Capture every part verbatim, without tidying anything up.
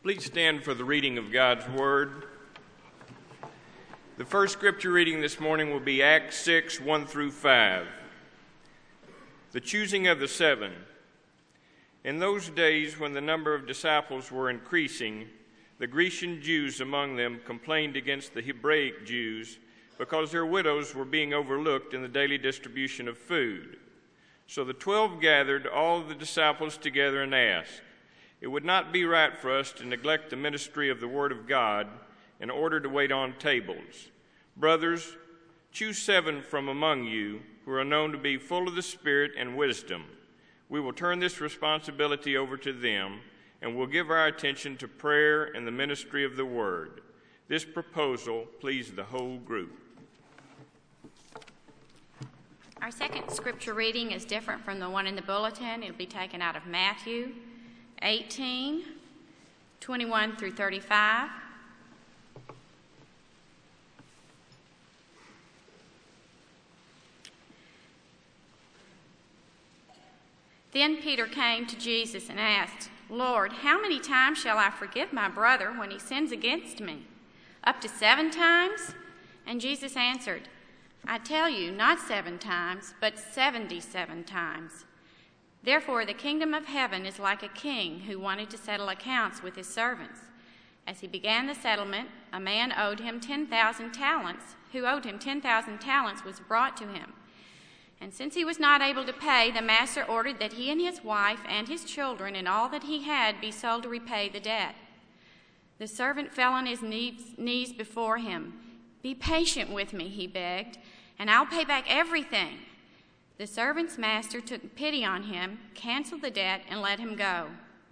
Please stand for the reading of God's Word. The first scripture reading this morning will be Acts six, one through five. The choosing of the seven. In those days when the number of disciples were increasing, the Grecian Jews among them complained against the Hebraic Jews because their widows were being overlooked in the daily distribution of food. So the twelve gathered all the disciples together and asked, "It would not be right for us to neglect the ministry of the Word of God in order to wait on tables. Brothers, choose seven from among you who are known to be full of the Spirit and wisdom. We will turn this responsibility over to them, and will give our attention to prayer and the ministry of the Word." This proposal pleased the whole group. Our second scripture reading is different from the one in the bulletin. It'll be taken out of Matthew eighteen, twenty-one through thirty-five. Then Peter came to Jesus and asked, "Lord, how many times shall I forgive my brother when he sins against me? Up to seven times?" And Jesus answered, "I tell you, not seven times, but seventy-seven times. Therefore, the kingdom of heaven is like a king who wanted to settle accounts with his servants. As he began the settlement, a man owed him ten thousand talents, who owed him ten thousand talents was brought to him. And since he was not able to pay, the master ordered that he and his wife and his children and all that he had be sold to repay the debt. The servant fell on his knees, knees before him. 'Be patient with me,' he begged, 'and I'll pay back everything.' The servant's master took pity on him, canceled the debt, and let him go.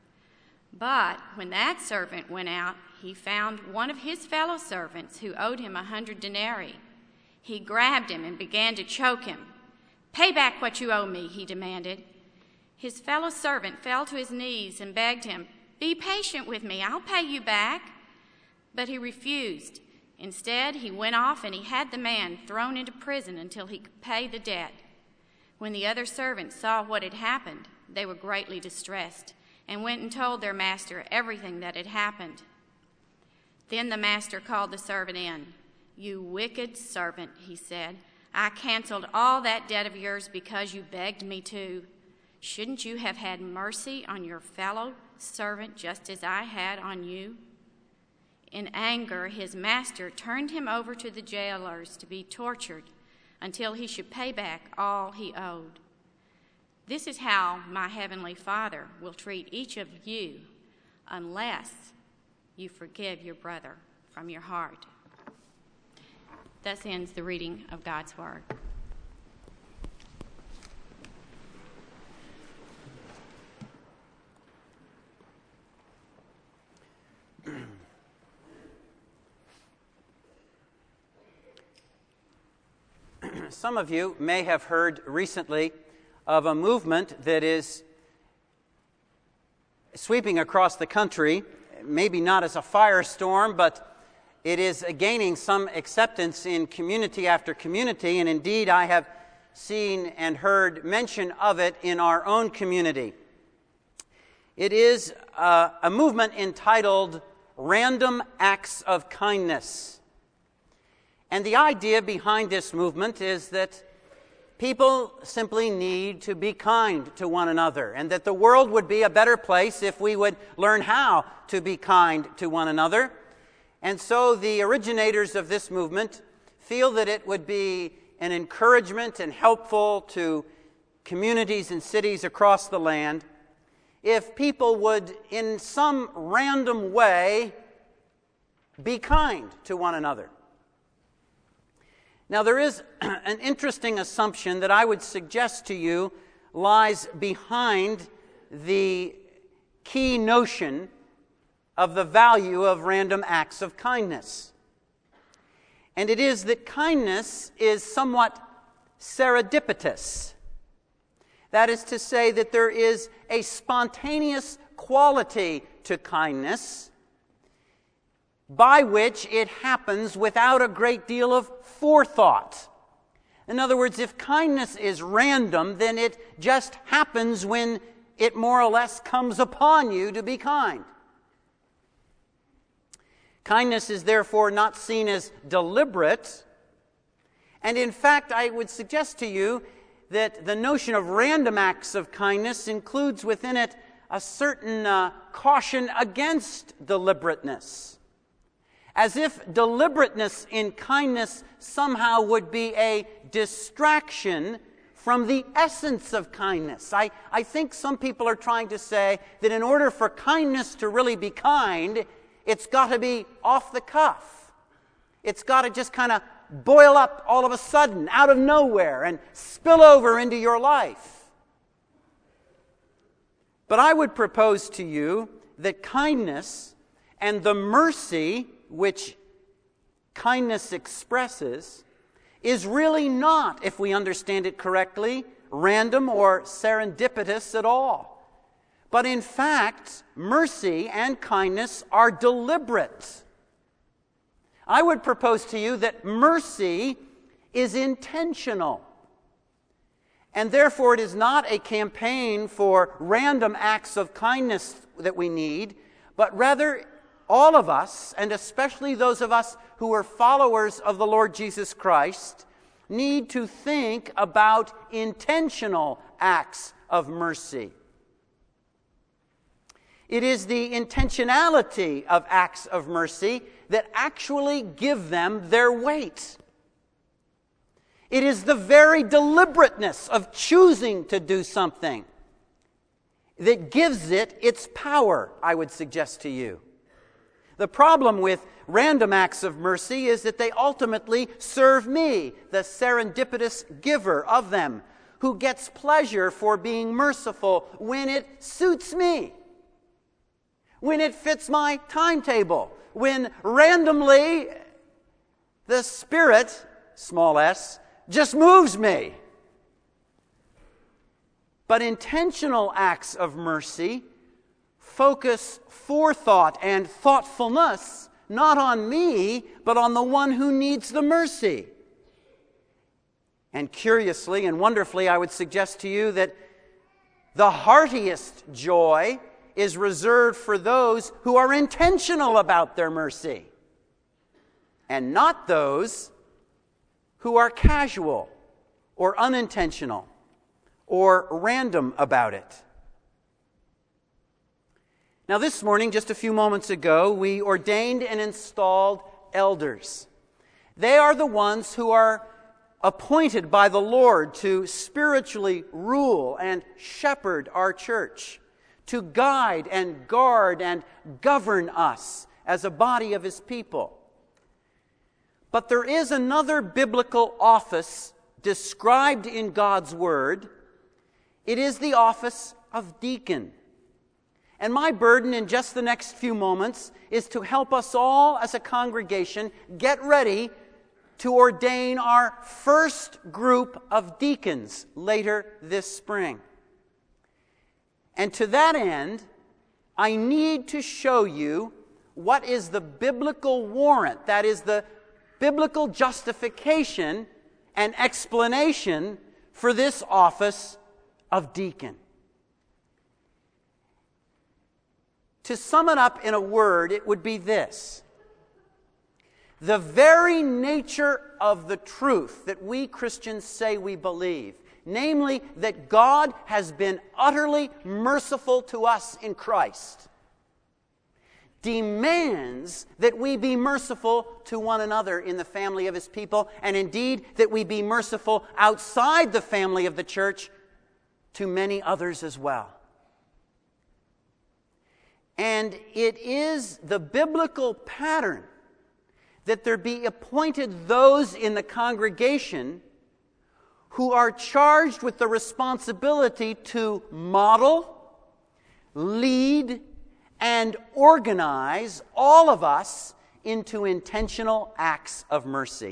But when that servant went out, he found one of his fellow servants who owed him a hundred denarii. He grabbed him and began to choke him. 'Pay back what you owe me,' he demanded. His fellow servant fell to his knees and begged him, 'Be patient with me, I'll pay you back.' But he refused. Instead, he went off and he had the man thrown into prison until he could pay the debt. When the other servants saw what had happened, they were greatly distressed and went and told their master everything that had happened. Then the master called the servant in. 'You wicked servant,' he said, 'I canceled all that debt of yours because you begged me to. Shouldn't you have had mercy on your fellow servant just as I had on you?' In anger, his master turned him over to the jailers to be tortured until he should pay back all he owed. This is how my heavenly Father will treat each of you unless you forgive your brother from your heart." Thus ends the reading of God's Word. Some of you may have heard recently of a movement that is sweeping across the country, maybe not as a firestorm, but it is gaining some acceptance in community after community, and indeed I have seen and heard mention of it in our own community. It is uh, a movement entitled Random Acts of Kindness. And the idea behind this movement is that people simply need to be kind to one another, and that the world would be a better place if we would learn how to be kind to one another. And so the originators of this movement feel that it would be an encouragement and helpful to communities and cities across the land if people would, in some random way, be kind to one another. Now, there is an interesting assumption that I would suggest to you lies behind the key notion of the value of random acts of kindness. And it is that kindness is somewhat serendipitous. That is to say that there is a spontaneous quality to kindness by which it happens without a great deal of forethought. In other words, if kindness is random, then it just happens when it more or less comes upon you to be kind. Kindness is therefore not seen as deliberate. And in fact, I would suggest to you that the notion of random acts of kindness includes within it a certain uh, caution against deliberateness. As if deliberateness in kindness somehow would be a distraction from the essence of kindness. I, I think some people are trying to say that in order for kindness to really be kind, it's got to be off the cuff. It's got to just kind of boil up all of a sudden, out of nowhere, and spill over into your life. But I would propose to you that kindness and the mercy which kindness expresses is really not, if we understand it correctly, random or serendipitous at all. But in fact, mercy and kindness are deliberate. I would propose to you that mercy is intentional. And therefore it is not a campaign for random acts of kindness that we need, but rather all of us, and especially those of us who are followers of the Lord Jesus Christ, need to think about intentional acts of mercy. It is the intentionality of acts of mercy that actually give them their weight. It is the very deliberateness of choosing to do something that gives it its power, I would suggest to you. The problem with random acts of mercy is that they ultimately serve me, the serendipitous giver of them, who gets pleasure for being merciful when it suits me, when it fits my timetable, when randomly the Spirit, small s, just moves me. But intentional acts of mercy focus forethought and thoughtfulness not on me, but on the one who needs the mercy. And curiously and wonderfully, I would suggest to you that the heartiest joy is reserved for those who are intentional about their mercy, and not those who are casual or unintentional or random about it. Now, this morning, just a few moments ago, we ordained and installed elders. They are the ones who are appointed by the Lord to spiritually rule and shepherd our church, to guide and guard and govern us as a body of His people. But there is another biblical office described in God's Word. It is the office of deacon. And my burden in just the next few moments is to help us all as a congregation get ready to ordain our first group of deacons later this spring. And to that end, I need to show you what is the biblical warrant, that is the biblical justification and explanation for this office of deacon. To sum it up in a word, it would be this: the very nature of the truth that we Christians say we believe, namely that God has been utterly merciful to us in Christ, demands that we be merciful to one another in the family of His people, and indeed that we be merciful outside the family of the church to many others as well. And it is the biblical pattern that there be appointed those in the congregation who are charged with the responsibility to model, lead, and organize all of us into intentional acts of mercy.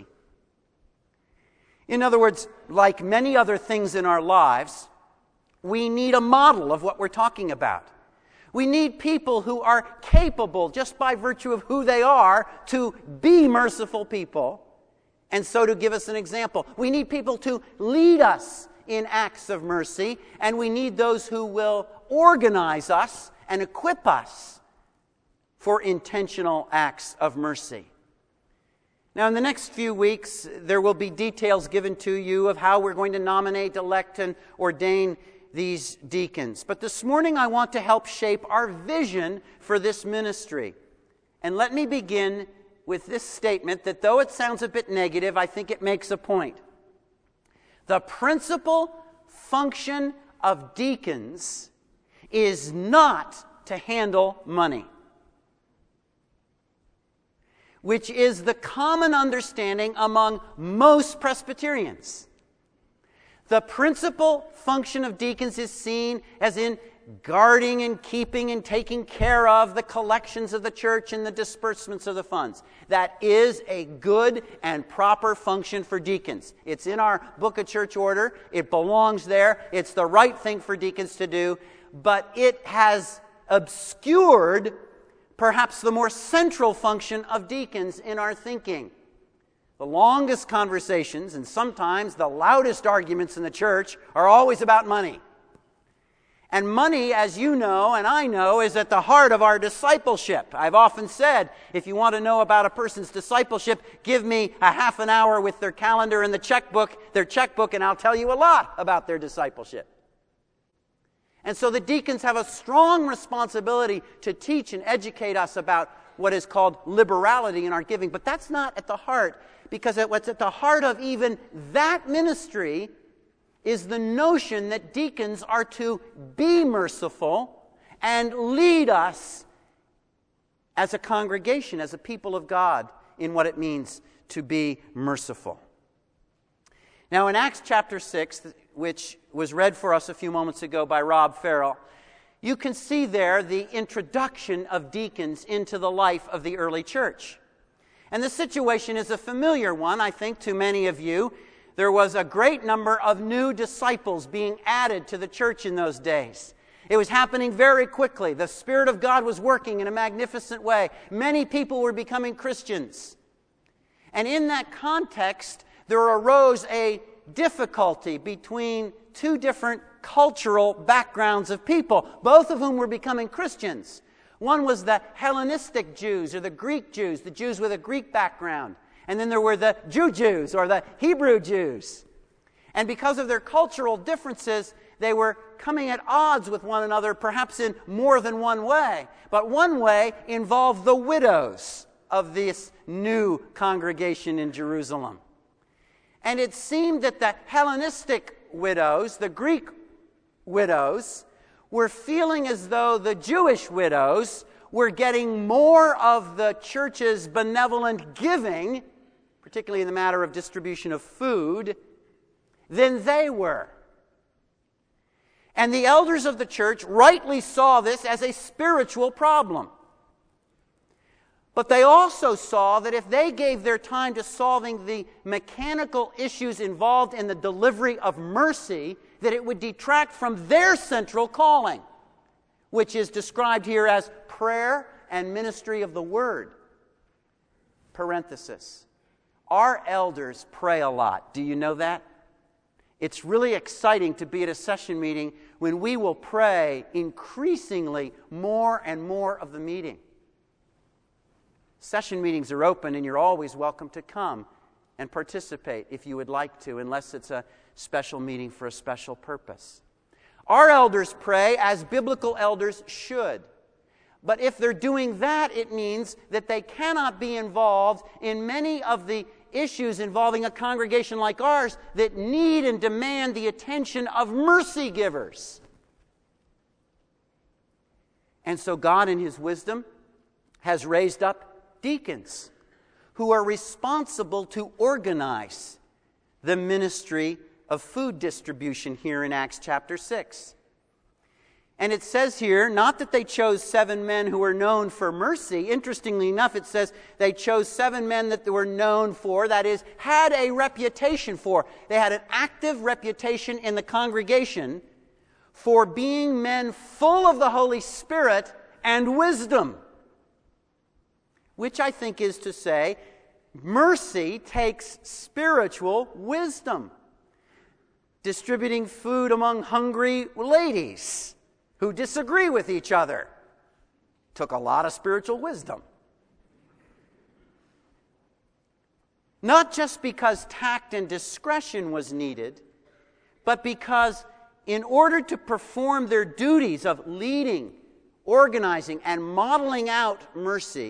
In other words, like many other things in our lives, we need a model of what we're talking about. We need people who are capable, just by virtue of who they are, to be merciful people, and so to give us an example. We need people to lead us in acts of mercy, and we need those who will organize us and equip us for intentional acts of mercy. Now, in the next few weeks, there will be details given to you of how we're going to nominate, elect, and ordain these deacons. But this morning, I want to help shape our vision for this ministry. And let me begin with this statement that, though it sounds a bit negative, I think it makes a point. The principal function of deacons is not to handle money, which is the common understanding among most Presbyterians. The principal function of deacons is seen as in guarding and keeping and taking care of the collections of the church and the disbursements of the funds. That is a good and proper function for deacons. It's in our Book of Church Order. It belongs there. It's the right thing for deacons to do. But it has obscured perhaps the more central function of deacons in our thinking. The longest conversations and sometimes the loudest arguments in the church are always about money. And money, as you know and I know, is at the heart of our discipleship. I've often said, if you want to know about a person's discipleship, give me a half an hour with their calendar and the checkbook, their checkbook, and I'll tell you a lot about their discipleship. And so the deacons have a strong responsibility to teach and educate us about what is called liberality in our giving. But that's not at the heart, because what's at the heart of even that ministry is the notion that deacons are to be merciful and lead us as a congregation, as a people of God, in what it means to be merciful. Now, in Acts chapter six, which was read for us a few moments ago by Rob Farrell, you can see there the introduction of deacons into the life of the early church. And the situation is a familiar one, I think, to many of you. There was a great number of new disciples being added to the church in those days. It was happening very quickly. The Spirit of God was working in a magnificent way. Many people were becoming Christians. And in that context, there arose a difficulty between two different cultural backgrounds of people, both of whom were becoming Christians. One was the Hellenistic Jews, or the Greek Jews, the Jews with a Greek background. And then there were the Jew Jews, or the Hebrew Jews. And because of their cultural differences, they were coming at odds with one another, perhaps in more than one way. But one way involved the widows of this new congregation in Jerusalem. And it seemed that the Hellenistic widows, the Greek widows, were feeling as though the Jewish widows were getting more of the church's benevolent giving, particularly in the matter of distribution of food, than they were. And the elders of the church rightly saw this as a spiritual problem. But they also saw that if they gave their time to solving the mechanical issues involved in the delivery of mercy, that it would detract from their central calling, which is described here as prayer and ministry of the word. Parenthesis. Our elders pray a lot. Do you know that? It's really exciting to be at a session meeting when we will pray increasingly more and more of the meeting. Session meetings are open, and you're always welcome to come and participate if you would like to, unless it's a special meeting for a special purpose. Our elders pray as biblical elders should. But if they're doing that, it means that they cannot be involved in many of the issues involving a congregation like ours that need and demand the attention of mercy givers. And so God, in His wisdom, has raised up deacons who are responsible to organize the ministry of food distribution here in Acts chapter six. And it says here, not that they chose seven men who were known for mercy. Interestingly enough, it says they chose seven men that they were known for, that is, had a reputation for. They had an active reputation in the congregation for being men full of the Holy Spirit and wisdom. Which I think is to say, mercy takes spiritual wisdom. Distributing food among hungry ladies who disagree with each other took a lot of spiritual wisdom. Not just because tact and discretion was needed, but because in order to perform their duties of leading, organizing, and modeling out mercy,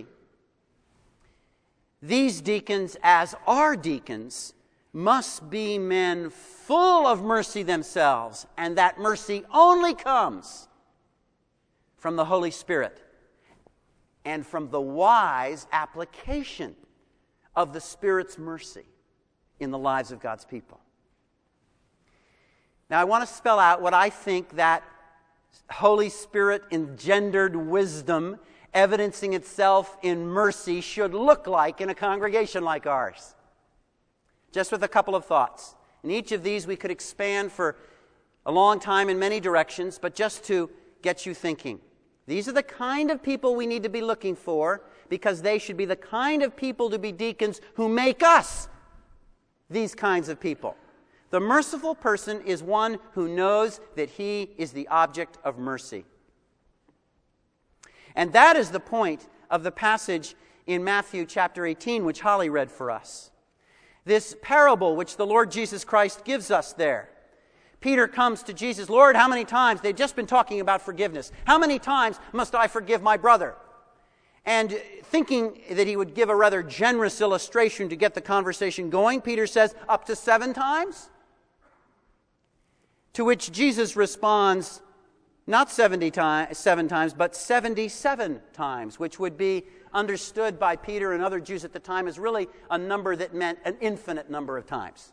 these deacons, as our deacons, must be men full of mercy themselves, and that mercy only comes from the Holy Spirit and from the wise application of the Spirit's mercy in the lives of God's people. Now, I want to spell out what I think that Holy Spirit engendered wisdom evidencing itself in mercy should look like in a congregation like ours. Just with a couple of thoughts. In each of these we could expand for a long time in many directions, but just to get you thinking. These are the kind of people we need to be looking for, because they should be the kind of people to be deacons who make us these kinds of people. The merciful person is one who knows that he is the object of mercy. And that is the point of the passage in Matthew chapter eighteen, which Holly read for us. This parable which the Lord Jesus Christ gives us there. Peter comes to Jesus, Lord, how many times? They've just been talking about forgiveness. How many times must I forgive my brother? And thinking that he would give a rather generous illustration to get the conversation going, Peter says, up to seven times? To which Jesus responds, not seventy times, seven times, but seventy-seven times, which would be understood by Peter and other Jews at the time as really a number that meant an infinite number of times.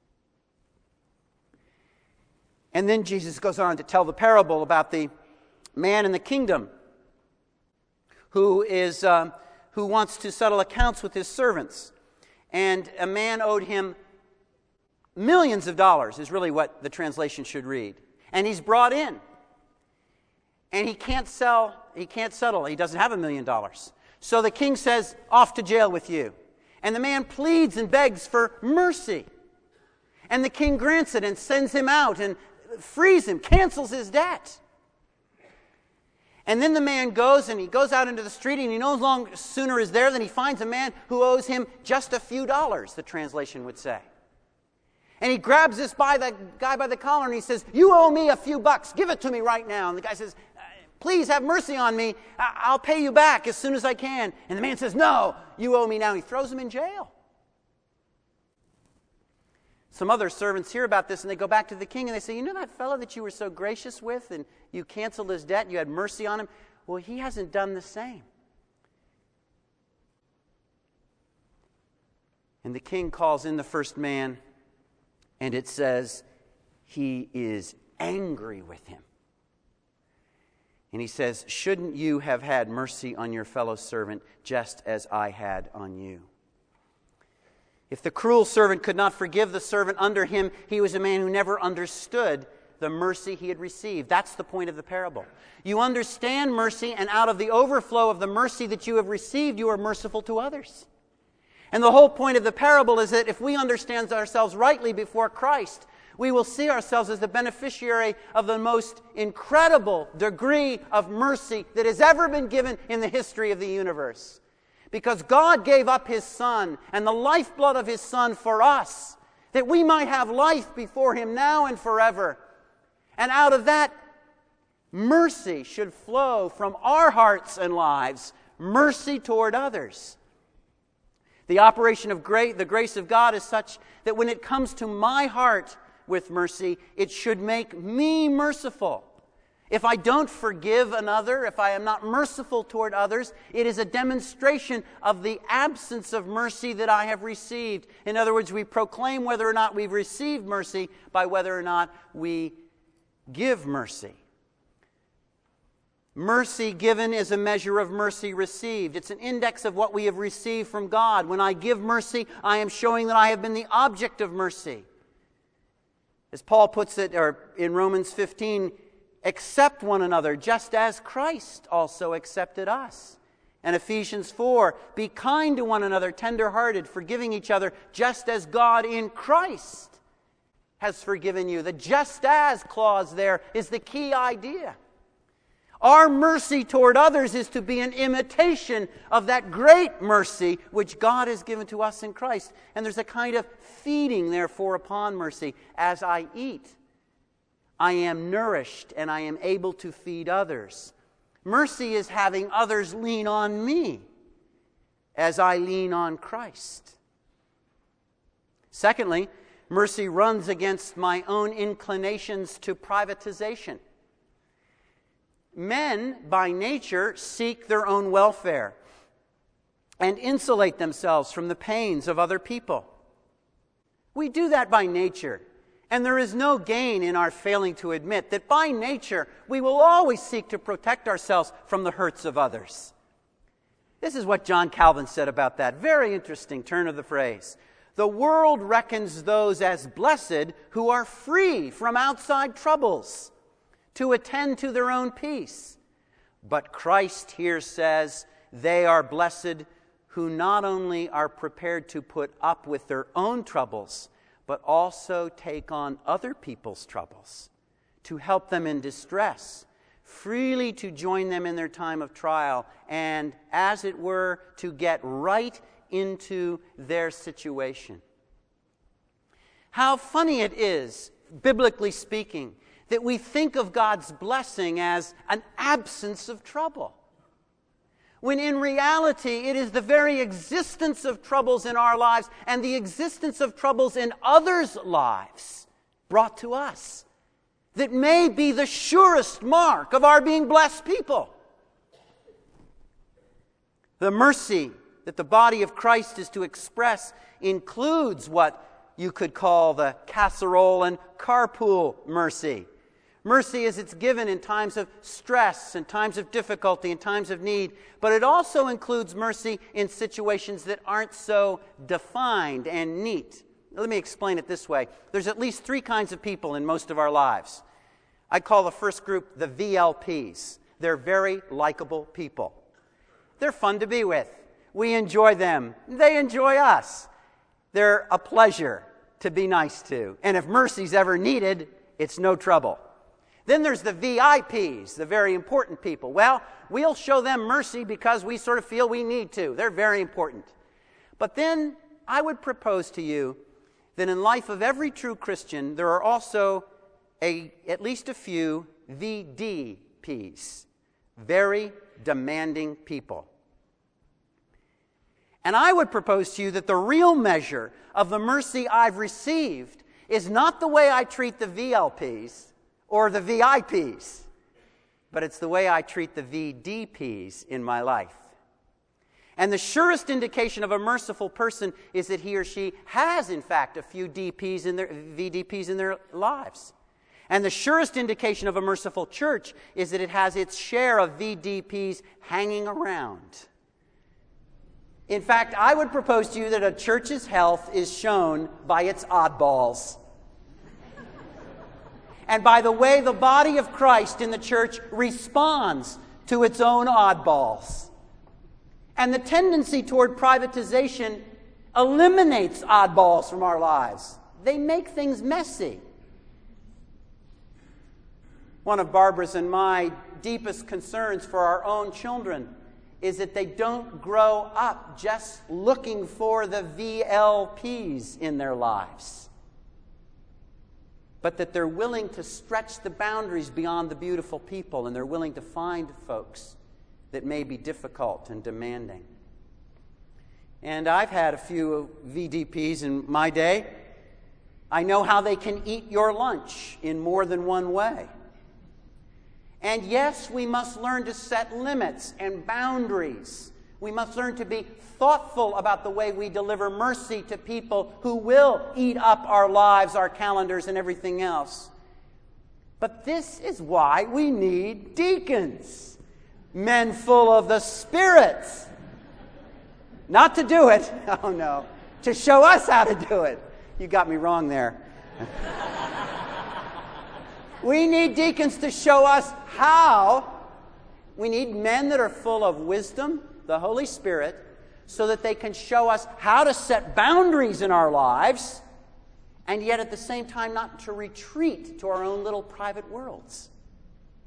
And then Jesus goes on to tell the parable about the man in the kingdom who is um, who wants to settle accounts with his servants. And a man owed him millions of dollars, is really what the translation should read. And he's brought in. And he can't sell, he can't settle. He doesn't have a million dollars. So the king says, off to jail with you. And the man pleads and begs for mercy. And the king grants it and sends him out and frees him, cancels his debt. And then the man goes and he goes out into the street, and he no long sooner is there than he finds a man who owes him just a few dollars, the translation would say. And he grabs this by the guy by the collar and he says, you owe me a few bucks, give it to me right now. And the guy says, please have mercy on me, I'll pay you back as soon as I can. And the man says, no, you owe me now. He throws him in jail. Some other servants hear about this and they go back to the king and they say, you know that fellow that you were so gracious with and you canceled his debt and you had mercy on him? Well, he hasn't done the same. And the king calls in the first man, and it says he is angry with him. And he says, shouldn't you have had mercy on your fellow servant just as I had on you? If the cruel servant could not forgive the servant under him, he was a man who never understood the mercy he had received. That's the point of the parable. You understand mercy, and out of the overflow of the mercy that you have received, you are merciful to others. And the whole point of the parable is that if we understand ourselves rightly before Christ, we will see ourselves as the beneficiary of the most incredible degree of mercy that has ever been given in the history of the universe. Because God gave up His Son and the lifeblood of His Son for us, that we might have life before Him now and forever. And out of that, mercy should flow from our hearts and lives, mercy toward others. The operation of grace, the grace of God is such that when it comes to my heart with mercy, it should make me merciful. If I don't forgive another, if I am not merciful toward others, it is a demonstration of the absence of mercy that I have received. In other words, we proclaim whether or not we've received mercy by whether or not we give mercy. Mercy given is a measure of mercy received. It's an index of what we have received from God. When I give mercy, I am showing that I have been the object of mercy. As Paul puts it or in Romans fifteen, accept one another just as Christ also accepted us. And Ephesians four, be kind to one another, tender-hearted, forgiving each other just as God in Christ has forgiven you. The just as clause there is the key idea. Our mercy toward others is to be an imitation of that great mercy which God has given to us in Christ. And there's a kind of feeding, therefore, upon mercy. As I eat, I am nourished and I am able to feed others. Mercy is having others lean on me as I lean on Christ. Secondly, mercy runs against my own inclinations to privatization. Men, by nature, seek their own welfare and insulate themselves from the pains of other people. We do that by nature, and there is no gain in our failing to admit that by nature we will always seek to protect ourselves from the hurts of others. This is what John Calvin said about that. Very interesting turn of the phrase. The world reckons those as blessed who are free from outside troubles, to attend to their own peace. But Christ here says they are blessed who not only are prepared to put up with their own troubles, but also take on other people's troubles, to help them in distress, freely to join them in their time of trial, and, as it were, to get right into their situation. How funny it is, biblically speaking, that we think of God's blessing as an absence of trouble, when in reality it is the very existence of troubles in our lives and the existence of troubles in others' lives brought to us that may be the surest mark of our being blessed people. The mercy that the body of Christ is to express includes what you could call the casserole and carpool mercy. Mercy as it's given in times of stress, in times of difficulty, in times of need. But it also includes mercy in situations that aren't so defined and neat. Let me explain it this way. There's at least three kinds of people in most of our lives. I call the first group the V L Ps. They're very likable people. They're fun to be with. We enjoy them. They enjoy us. They're a pleasure to be nice to. And if mercy's ever needed, it's no trouble. Then there's the V I Ps, the very important people. Well, we'll show them mercy because we sort of feel we need to. They're very important. But then I would propose to you that in life of every true Christian, there are also a, at least a few V D Ps, very demanding people. And I would propose to you that the real measure of the mercy I've received is not the way I treat the V L Ps, or the V I Ps, but it's the way I treat the V D Ps in my life. And the surest indication of a merciful person is that he or she has, in fact, a few D Ps in their, V D Ps in their lives. And the surest indication of a merciful church is that it has its share of V D Ps hanging around. In fact, I would propose to you that a church's health is shown by its oddballs, and by the way the body of Christ in the church responds to its own oddballs. And the tendency toward privatization eliminates oddballs from our lives. They make things messy. One of Barbara's and my deepest concerns for our own children is that they don't grow up just looking for the V L Ps in their lives, but that they're willing to stretch the boundaries beyond the beautiful people, and they're willing to find folks that may be difficult and demanding. And I've had a few V D Ps in my day. I know how they can eat your lunch in more than one way. And yes, we must learn to set limits and boundaries. We must learn to be thoughtful about the way we deliver mercy to people who will eat up our lives, our calendars, and everything else. But this is why we need deacons, men full of the Spirit. Not to do it, oh no, to show us how to do it. You got me wrong there. We need deacons to show us how. We need men that are full of wisdom, the Holy Spirit, so that they can show us how to set boundaries in our lives, and yet at the same time not to retreat to our own little private worlds.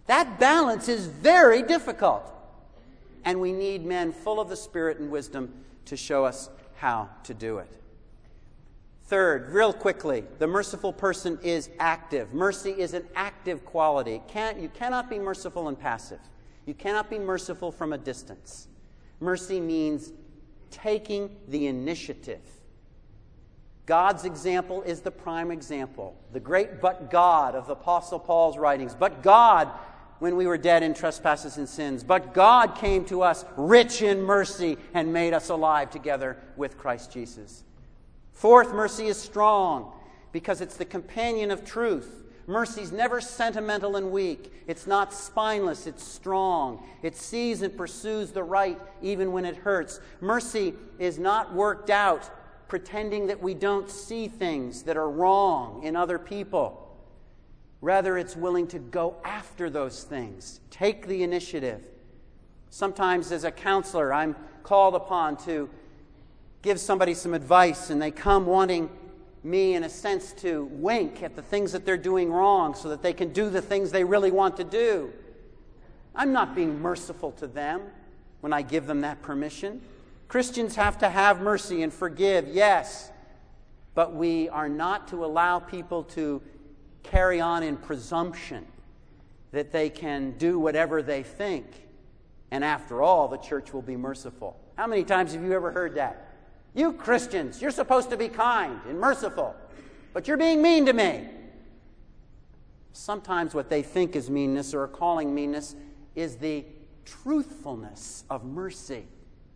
That balance is very difficult. And we need men full of the Spirit and wisdom to show us how to do it. Third, real quickly, the merciful person is active. Mercy is an active quality. It can't, you cannot be merciful and passive. You cannot be merciful from a distance. Mercy means taking the initiative. God's example is the prime example. The great but God of the Apostle Paul's writings. But God, when we were dead in trespasses and sins, but God came to us rich in mercy and made us alive together with Christ Jesus. Fourth, mercy is strong because it's the companion of truth. Mercy's never sentimental and weak. It's not spineless, it's strong. It sees and pursues the right even when it hurts. Mercy is not worked out pretending that we don't see things that are wrong in other people. Rather, it's willing to go after those things. Take the initiative. Sometimes as a counselor, I'm called upon to give somebody some advice, and they come wanting me, in a sense, to wink at the things that they're doing wrong so that they can do the things they really want to do. I'm not being merciful to them when I give them that permission. Christians have to have mercy and forgive, yes, but we are not to allow people to carry on in presumption that they can do whatever they think, and after all, the church will be merciful. How many times have you ever heard that? You Christians, you're supposed to be kind and merciful, but you're being mean to me. Sometimes what they think is meanness or are calling meanness is the truthfulness of mercy.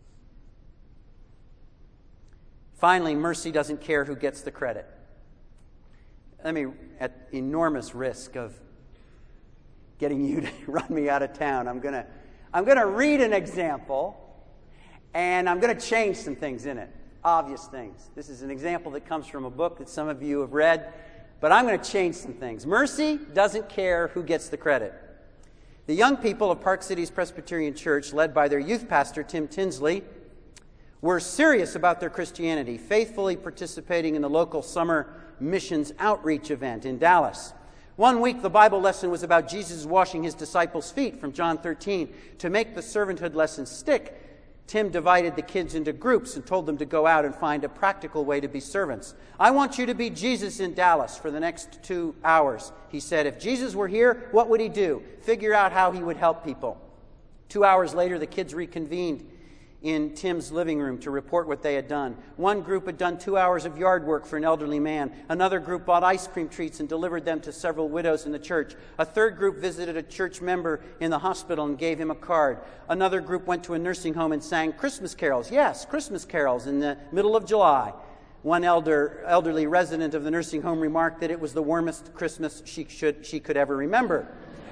Finally, mercy doesn't care who gets the credit. Let me, at enormous risk of getting you to run me out of town, I'm going to I'm going to read an example, and I'm going to change some things in it. Obvious things. This is an example that comes from a book that some of you have read, but I'm going to change some things. Mercy doesn't care who gets the credit. The young people of Park Cities Presbyterian Church, led by their youth pastor, Tim Tinsley, were serious about their Christianity, faithfully participating in the local summer missions outreach event in Dallas. One week, the Bible lesson was about Jesus washing his disciples' feet from John thirteen. To make the servanthood lesson stick, Tim divided the kids into groups and told them to go out and find a practical way to be servants. I want you to be Jesus in Dallas for the next two hours, he said. If Jesus were here, what would he do? Figure out how he would help people. Two hours later, the kids reconvened in Tim's living room to report what they had done. One group had done two hours of yard work for an elderly man. Another group bought ice cream treats and delivered them to several widows in the church. A third group visited a church member in the hospital and gave him a card. Another group went to a nursing home and sang Christmas carols. Yes, Christmas carols in the middle of July. One elder, elderly resident of the nursing home remarked that it was the warmest Christmas she, should, she could ever remember.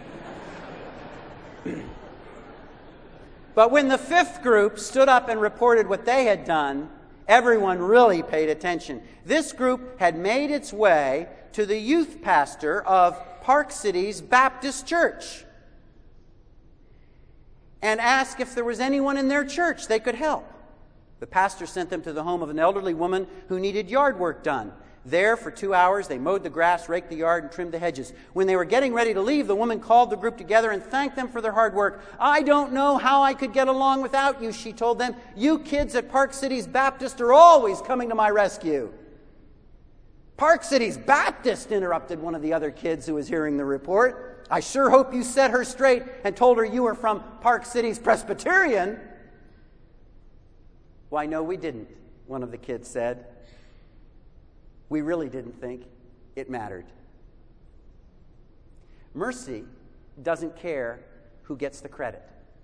But when the fifth group stood up and reported what they had done, everyone really paid attention. This group had made its way to the youth pastor of Park Cities Baptist Church and asked if there was anyone in their church they could help. The pastor sent them to the home of an elderly woman who needed yard work done. There, for two hours, they mowed the grass, raked the yard, and trimmed the hedges. When they were getting ready to leave, the woman called the group together and thanked them for their hard work. I don't know how I could get along without you, she told them. You kids at Park Cities Baptist are always coming to my rescue. Park Cities Baptist, interrupted one of the other kids who was hearing the report. I sure hope you set her straight and told her you were from Park Cities Presbyterian. Why, no, we didn't, one of the kids said. We really didn't think it mattered. Mercy doesn't care who gets the credit.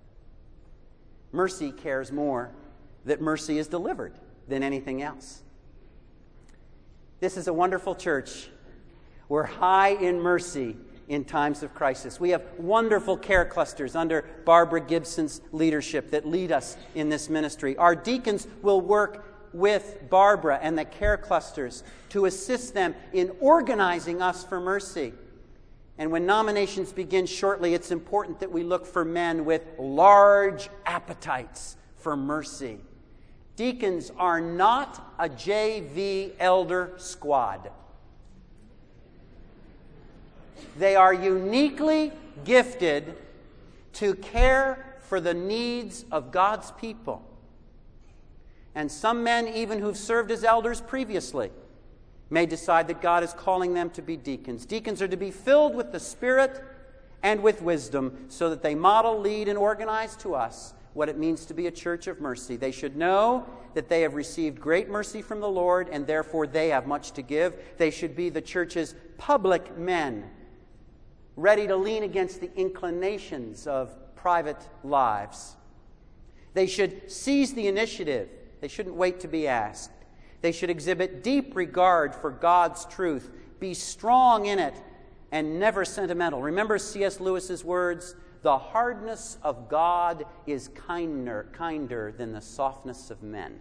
Mercy cares more that mercy is delivered than anything else. This is a wonderful church. We're high in mercy in times of crisis. We have wonderful care clusters under Barbara Gibson's leadership that lead us in this ministry. Our deacons will work with Barbara and the care clusters to assist them in organizing us for mercy. And when nominations begin shortly, it's important that we look for men with large appetites for mercy. Deacons are not a J V elder squad. They are uniquely gifted to care for the needs of God's people. And some men, even who've served as elders previously, may decide that God is calling them to be deacons. Deacons are to be filled with the Spirit and with wisdom so that they model, lead, and organize to us what it means to be a church of mercy. They should know that they have received great mercy from the Lord and therefore they have much to give. They should be the church's public men, ready to lean against the inclinations of private lives. They should seize the initiative. They shouldn't wait to be asked. They should exhibit deep regard for God's truth, be strong in it, and never sentimental. Remember C S Lewis's words, "The hardness of God is kinder, kinder than the softness of men."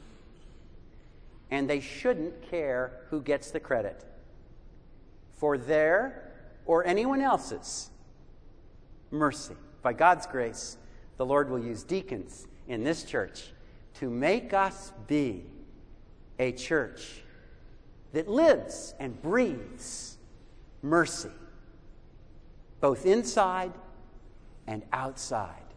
And they shouldn't care who gets the credit for their or anyone else's mercy. By God's grace, the Lord will use deacons in this church to make us be a church that lives and breathes mercy, both inside and outside